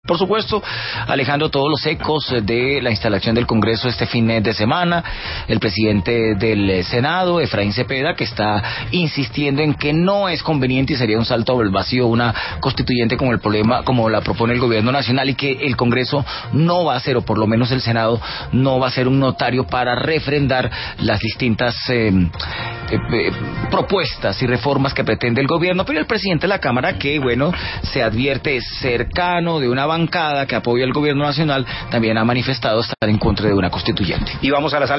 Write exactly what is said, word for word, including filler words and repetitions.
por supuesto, alejando todos los ecos de la instalación del Congreso este fin de semana. El presidente del Senado, Efraín Cepeda, que está insistiendo en que no es conveniente y sería un salto al vacío una constituyente como el problema, como la propone el gobierno nacional, y que el Congreso no va a ser, o por lo menos el Senado, no va a ser un notario para refrendar las distintas eh, eh, propuestas y reformas que pretende el gobierno. Pero el presidente de la Cámara, que bueno, se advierte cercano de una bancada que apoya al gobierno nacional, también ha manifestado estar en contra de una constituyente. Y vamos a la